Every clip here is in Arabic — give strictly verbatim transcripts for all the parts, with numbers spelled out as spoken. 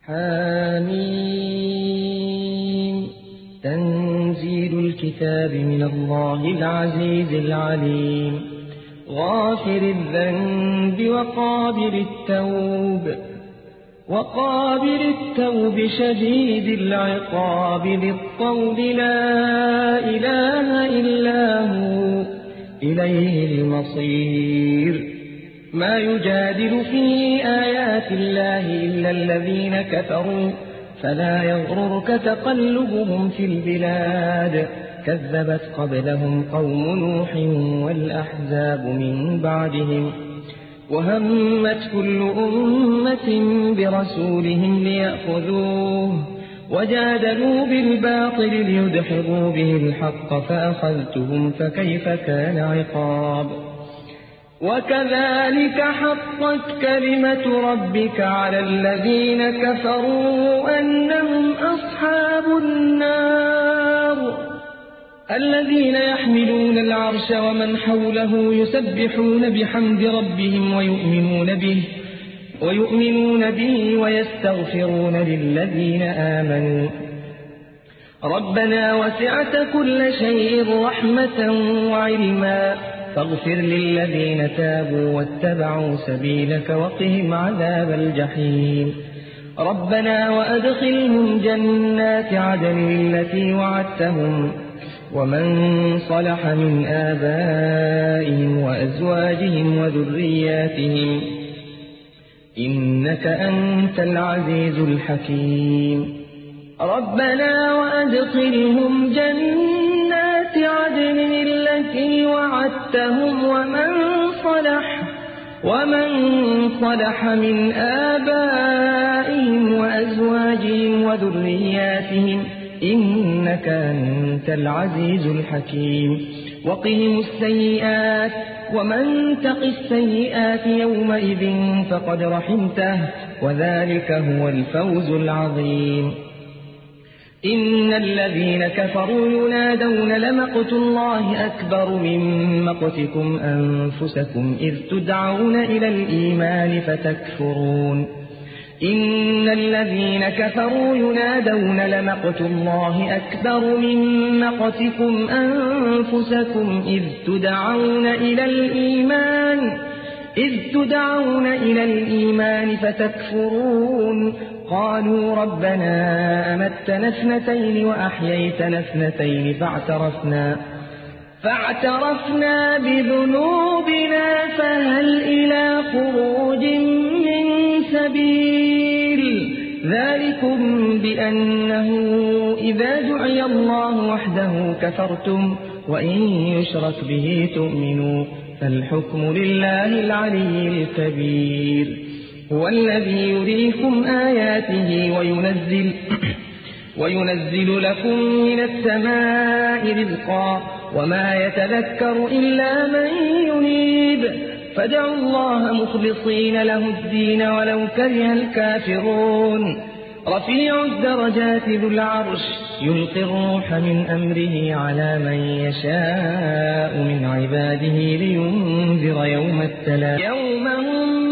حميم تنزيل الكتاب من الله العزيز العليم غافر الذنب وقابل التوب وقابل التوب شديد العقاب ذي الطول لا إله إلا هو إليه المصير ما يجادل في آيات الله إلا الذين كفروا فلا يغررك تقلبهم في البلاد كذبت قبلهم قوم نوح والأحزاب من بعدهم وهمت كل أمة برسولهم ليأخذوه وجادلوا بالباطل ليدحضوا به الحق فأخذتهم فكيف كان عقاب وكذلك حقت كلمة ربك على الذين كفروا أنهم أصحاب النار الذين يحملون العرش ومن حوله يسبحون بحمد ربهم ويؤمنون به ويؤمنون به ويستغفرون للذين آمنوا ربنا وسعت كل شيء رحمة وعلما فاغفر للذين تابوا واتبعوا سبيلك وقهم عذاب الجحيم ربنا وأدخلهم جنات عدن التي وعدتهم ومن صلح من آبائهم وأزواجهم وذرياتهم إنك أنت العزيز الحكيم ربنا وأدخلهم جنات عدن التي وعدتهم ومن صلح ومن صلح من آبائهم وأزواجهم وذرياتهم إنك أنت العزيز الحكيم وقهم السيئات ومن تق السيئات يومئذ فقد رحمته وذلك هو الفوز العظيم إن الذين كفروا ينادون لمقت الله أكبر من مقتكم أنفسكم إذ تدعون إلى الإيمان فتكفرون إن الذين كفروا ينادون لمقت الله أكبر من مقتكم أنفسكم إذ تدعون إلى الإيمان إذ تدعون إلى الإيمان فتكفرون قالوا ربنا أمتنا اثنتين وأحييتنا اثنتين فاعترفنا فاعترفنا بذنوبنا فهل إلى خروج من سبيل ذلكم بأنه إذا دعي الله وحده كفرتم وإن يشرك به تؤمنوا فالحكم لله العلي الكبير هو الذي يريكم آياته وينزل وينزل لكم من السماء رزقا وما يتذكر إلا من ينيب فادعوا الله مخلصين له الدين ولو كره الكافرون رفيع الدرجات ذو العرش يلقي الروح من أمره على من يشاء من عباده لينذر يوم التلاق يوم هم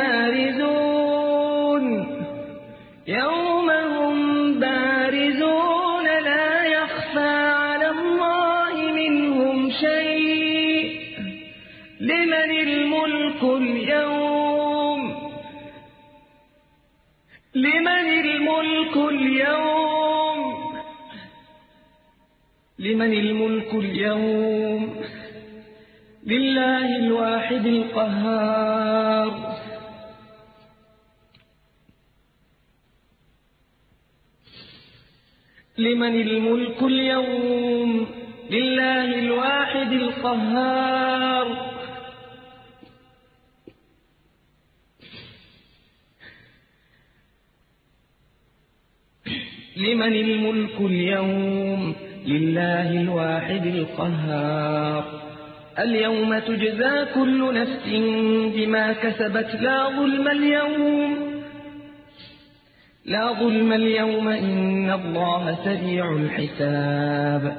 بارزون يوم هم بارزون لا يخفى على الله منهم شيء لمن الملك اليوم لمن الملك اليوم لمن الملك اليوم لله الواحد القهار لمن الملك اليوم لله الواحد القهار لمن الملك اليوم لله الواحد القهار اليوم تجزى كل نفس بما كسبت لا ظلم اليوم لا ظلم اليوم إن الله سريع الحساب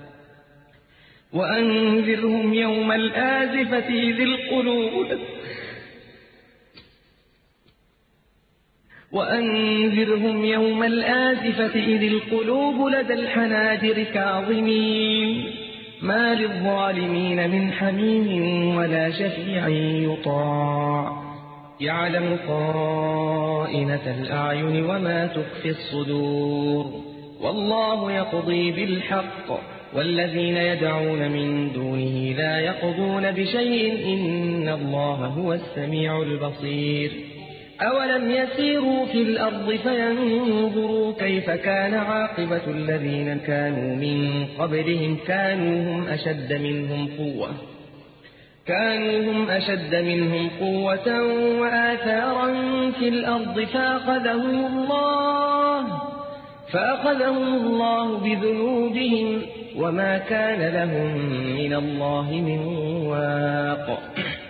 وأنذرهم يوم الآزفة ذي القلوب وأنذرهم يوم الآزفة إذ القلوب لدى الحناجر كاظمين ما للظالمين من حميم ولا شفيع يطاع يعلم خائنة الأعين وما تخفي الصدور والله يقضي بالحق والذين يدعون من دونه لا يقضون بشيء إن الله هو السميع البصير أولم يسيروا في الأرض فينظروا كيف كان عاقبة الذين كانوا من قبلهم كانوا هم أشد منهم قوة كانوا هم أشد منهم قوة وآثارا في الأرض فأخذهم الله فأخذهم الله بذنوبهم وما كان لهم من الله من واق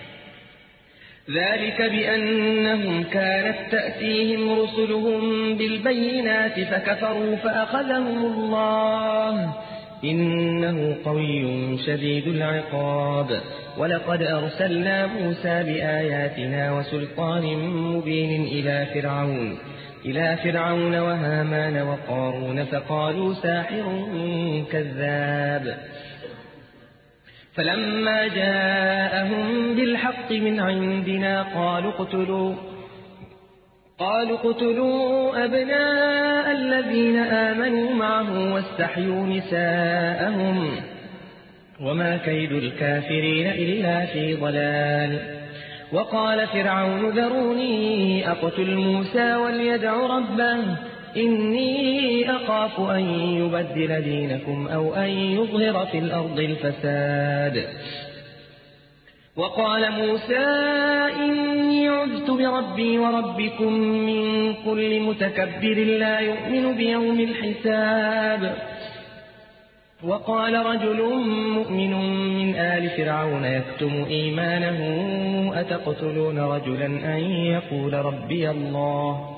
ذلك بأنهم كانت تأتيهم رسلهم بالبينات فكفروا فأخذهم الله إنه قوي شديد العقاب ولقد أرسلنا موسى بآياتنا وسلطان مبين إلى فرعون إلى فرعون وهامان وقارون فقالوا ساحر كذاب فلما جاءهم بالحق من عندنا قالوا اقتلوا قالوا اقتلوا أبناء الذين آمنوا معه واستحيوا نساءهم وما كيد الكافرين إلا في ضلال وقال فرعون ذروني أقتل موسى وليدع ربه إني أخاف أن يبدل دينكم أو أن يظهر في الأرض الفساد وقال موسى إني عذت بربي وربكم من كل متكبر لا يؤمن بيوم الحساب وقال رجل مؤمن من آل فرعون يكتم إيمانه أتقتلون رجلا أن يقول ربي الله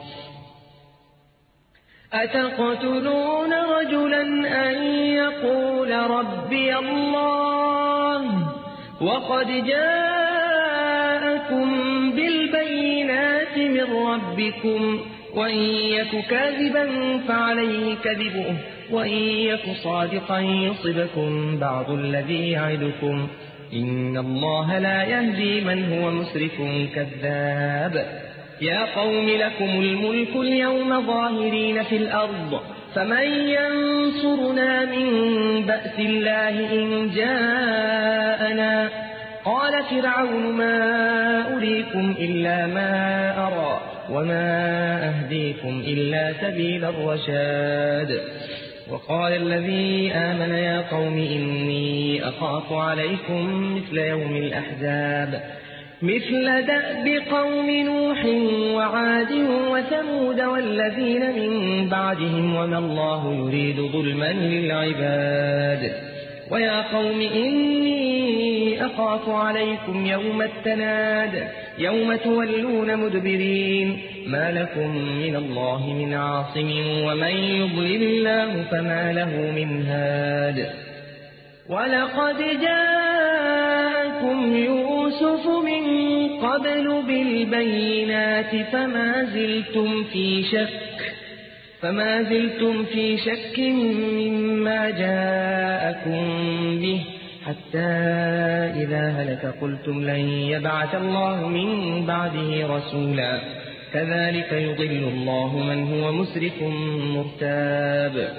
أتقتلون رجلا أن يقول ربي الله وقد جاءكم بالبينات من ربكم وإن يك كاذبا فعليه كذبه وإن يك صادقا يصبكم بعض الذي يعدكم إن الله لا يهدي من هو مسرف كذاب يا قوم لكم الملك اليوم ظاهرين في الأرض فمن ينصرنا من بأس الله إن جاءنا قال فرعون ما أريكم إلا ما أرى وما أهديكم إلا سبيل الرشاد وقال الذي آمن يا قوم إني أخاف عليكم مثل يوم الأحزاب مثل دأب قوم نوح وعاد وثمود والذين من بعدهم وما الله يريد ظلما للعباد ويا قوم إني أخاف عليكم يوم التناد يوم تولون مدبرين ما لكم من الله من عاصم ومن يضلل الله فما له من هاد ولقد جاءكم يوسف من قبل بالبينات فما زلتم في شك فما زلتم في شك مما جاءكم به حتى إذا هلك قلتم لن يبعث الله من بعده رسولا كذلك يضل الله من هو مسرف مرتاب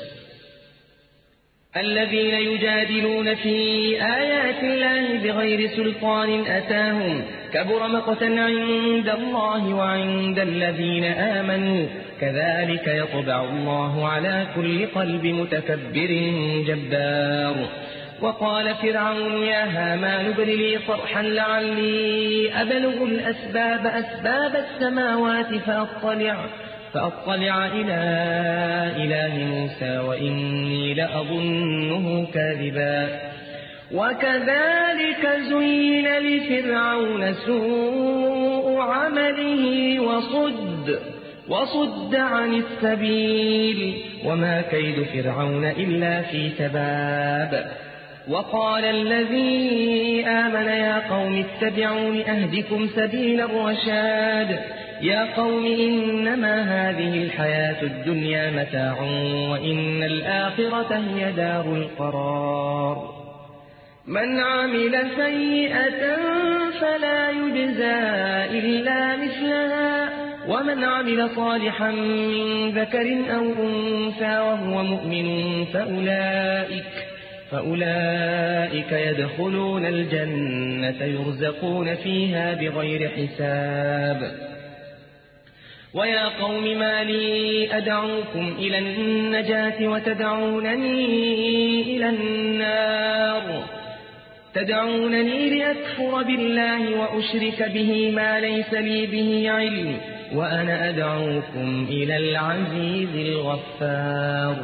الذين يجادلون في آيات الله بغير سلطان أتاهم كبر مقتا عند الله وعند الذين آمنوا كذلك يطبع الله على كل قلب متكبر جبار وقال فرعون يا هامان ابن لي صرحا لعلي أبلغ الأسباب أسباب السماوات فأطلع فأطلع إلى إله موسى وإني لأظنه كاذبا وكذلك زين لفرعون سوء عمله وصد وصد عن السبيل وما كيد فرعون إلا في تباب وقال الذي آمن يا قوم اتبعون أهدكم سبيل الرشاد يا قوم إنما هذه الحياة الدنيا متاع وإن الآخرة هي دار القرار من عمل سيئة فلا يجزى إلا مثلها ومن عمل صالحا من ذكر أو أنثى وهو مؤمن فأولئك, فأولئك يدخلون الجنة يرزقون فيها بغير حساب ويا قوم ما لي أدعوكم إلى النجاة وتدعونني إلى النار تدعونني لأكفر بالله وأشرك به ما ليس لي به علم وأنا أدعوكم إلى العزيز الغفار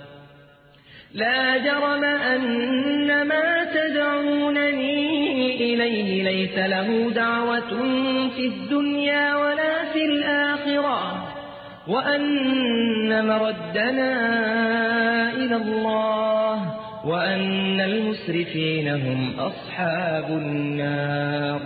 لا جرم أن ما تدعونني إليه ليس له دعوة في الدنيا ولا في الآخرة وأن مردنا إلى الله وأن المسرفين هم أصحاب النار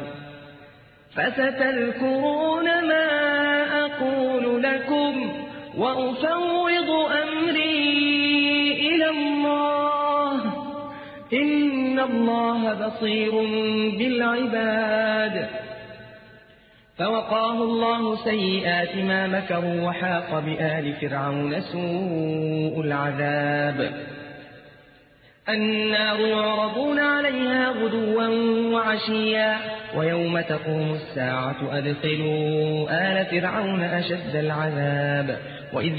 فستذكرون ما أقول لكم وأفوض أمري إلى الله إن الله بصير بالعباد فوقاه الله سيئات ما مكروا وحاق بآل فرعون سوء العذاب النار يعرضون عليها غدوا وعشيا ويوم تقوم الساعة أدخلوا آل فرعون أشد العذاب وإذ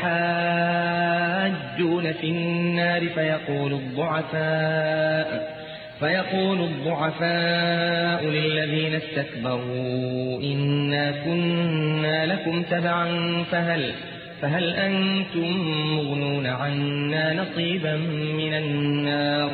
يتحاجون في النار فيقول الضعفاء فيقول الضعفاء للذين استكبروا إنا كنا لكم تبعا فهل فهل أنتم مغنون عنا نصيبا من النار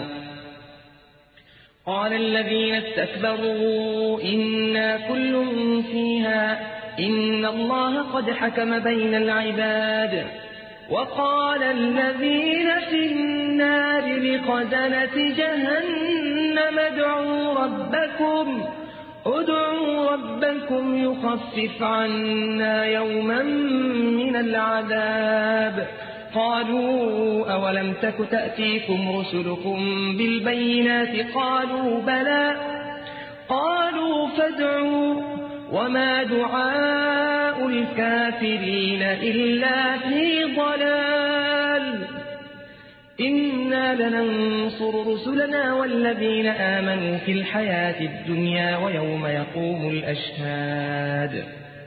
قال الذين استكبروا إنا كل فيها إن الله قد حكم بين العباد وقال الذين في النار لخزنة جهنم ادعوا ربكم ادعوا ربكم يخفف عنا يوما من العذاب قالوا أولم تك تأتيكم رسلكم بالبينات قالوا بلى قالوا فادعوا وما دعاء الكافرين إلا في ضلال إنا لننصر رسلنا والذين آمنوا في الحياة الدنيا ويوم يقوم الأشهاد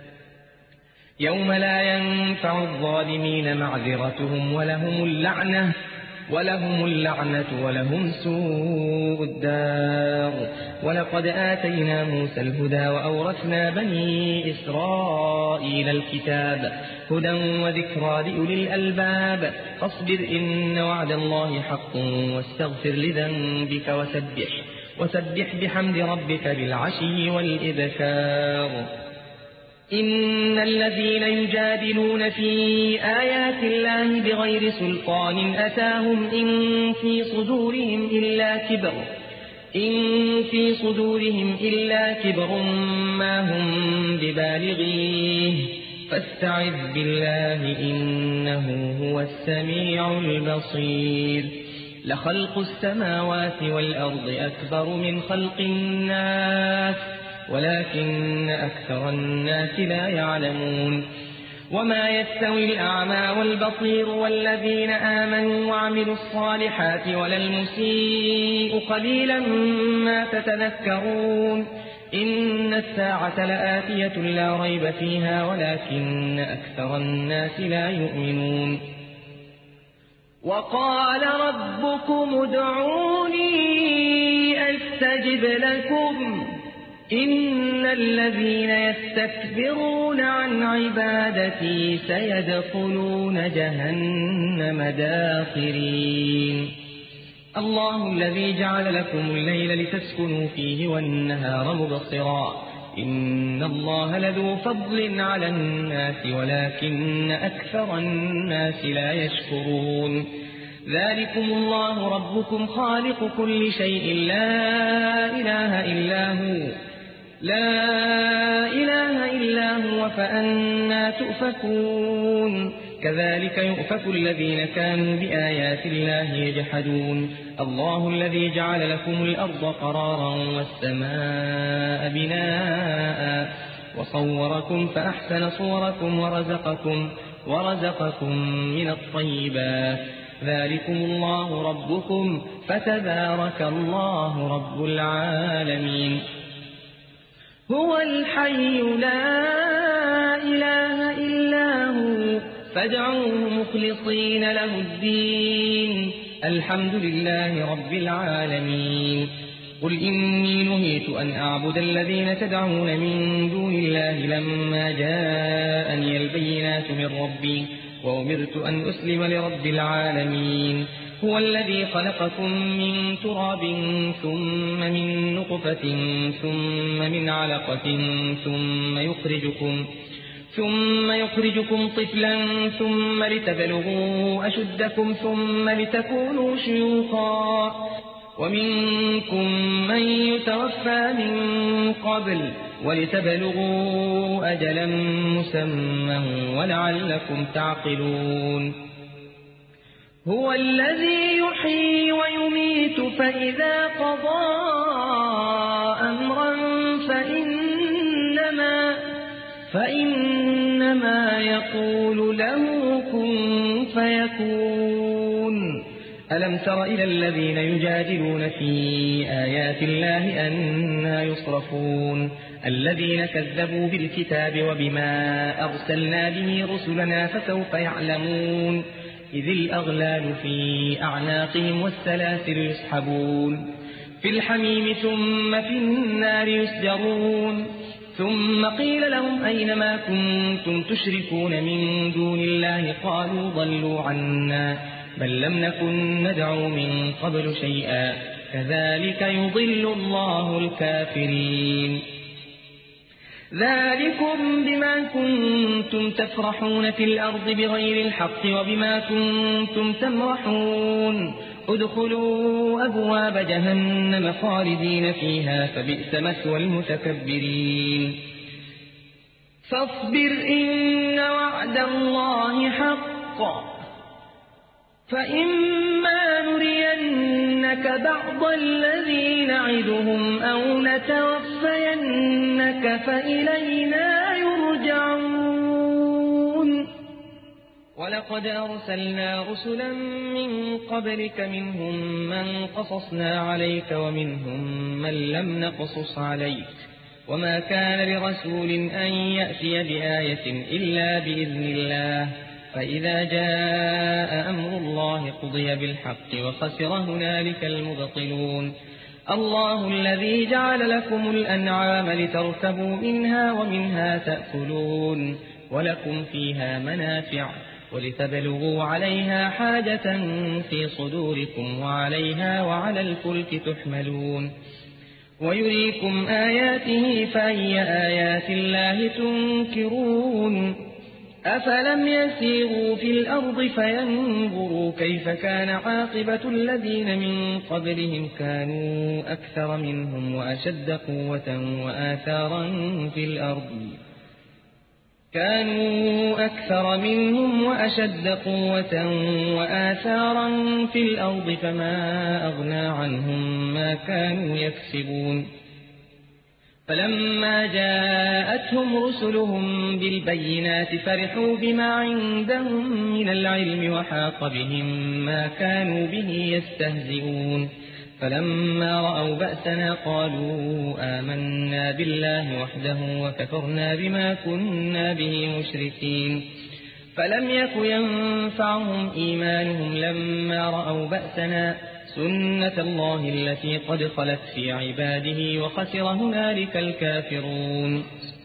يوم لا ينفع الظالمين معذرتهم ولهم اللعنة ولهم اللعنة ولهم سوء الدار ولقد آتينا موسى الهدى وأورثنا بني إسرائيل الكتاب هدى وذكرى لأولي الألباب فاصبر إن وعد الله حق واستغفر لذنبك وسبح وسبح بحمد ربك بالعشي والإبكار إن الذين يجادلون في آيات الله بغير سلطان أتاهم إن في صدورهم إلا كبر إن في صدورهم إلا كبر ما هم ببالغيه فاستعذ بالله إنه هو السميع البصير لخلق السماوات والأرض أكبر من خلق الناس ولكن أكثر الناس لا يعلمون وما يستوي الأعمى والبصير والذين آمنوا وعملوا الصالحات ولا المسيء قليلا ما تتذكرون إن الساعة لآتية لا ريب فيها ولكن أكثر الناس لا يؤمنون وقال ربكم ادعوني أستجب لكم إن الذين يستكبرون عن عبادتي سيدخلون جهنم داخرين الله الذي جعل لكم الليل لتسكنوا فيه والنهار مبصرا إن الله لذو فضل على الناس ولكن أكثر الناس لا يشكرون ذلكم الله ربكم خالق كل شيء لا إله إلا هو لا إله إلا هو فأنى تؤفكون كذلك يؤفك الذين كانوا بآيات الله يجحدون الله الذي جعل لكم الأرض قرارا والسماء بناء وصوركم فأحسن صوركم ورزقكم, ورزقكم من الطيبات ذلكم الله ربكم فتبارك الله رب العالمين هو الحي لا إله إلا هو فادعوه مخلصين له الدين الحمد لله رب العالمين قل إني نهيت أن أعبد الذين تدعون من دون الله لما جاءني البينات من ربي وأمرت أن أسلم لرب العالمين هو الذي خلقكم من تراب ثم من نطفة ثم من علقة ثم يخرجكم ثم يخرجكم طفلا ثم لتبلغوا أشدكم ثم لتكونوا شيوخا ومنكم من يتوفى من قبل ولتبلغوا أجلا مسمى ولعلكم تعقلون هو الذي يحيي ويميت فإذا قضى أمرا فإنما, فإنما يقول له كن فيكون ألم تر إلى الذين يجادلون في آيات الله أنى يصرفون الذين كذبوا بالكتاب وبما أرسلنا به رسلنا فسوف يعلمون إذ الأغلال في أعناقهم والسلاسل يسحبون في الحميم ثم في النار يسجرون ثم قيل لهم أين ما كنتم تشركون من دون الله قالوا ضلوا عنا بل لم نكن ندعو من قبل شيئا كذلك يضل الله الكافرين ذلكم بما كنتم تفرحون في الأرض بغير الحق وبما كنتم تمرحون ادخلوا أبواب جهنم خالدين فيها فبئس مثوى المتكبرين فاصبر إن وعد الله حق فإما نرينك بعض الذي نعدهم أو نتوفينك فإلينا يرجعون ولقد أرسلنا رسلا من قبلك منهم من قصصنا عليك ومنهم من لم نقصص عليك وما كان لرسول أن يأتي بآية إلا بإذن الله فإذا جاء أمر الله قضي بالحق وخسر هنالك المبطلون الله الذي جعل لكم الأنعام لتركبوا منها ومنها تأكلون ولكم فيها منافع ولتبلغوا عليها حاجة في صدوركم وعليها وعلى الفلك تحملون ويريكم آياته فأي آيات الله تنكرون أفلم يسيروا في الأرض فينظروا كيف كان عاقبة الذين من قبلهم كانوا أكثر منهم وأشد قوة وآثارا في الأرض كانوا أكثر منهم وأشد قوة وآثارا في الأرض فما أغنى عنهم ما كانوا يكسبون فلما جاءتهم رسلهم بالبينات فرحوا بما عندهم من العلم وحاق بهم ما كانوا به يستهزئون فلما رأوا بأسنا قالوا آمنا بالله وحده وكفرنا بما كنا به مشركين فلم يك ينفعهم إيمانهم لما رأوا بأسنا سنة الله التي قد خلت في عباده وخسر هنالك الكافرون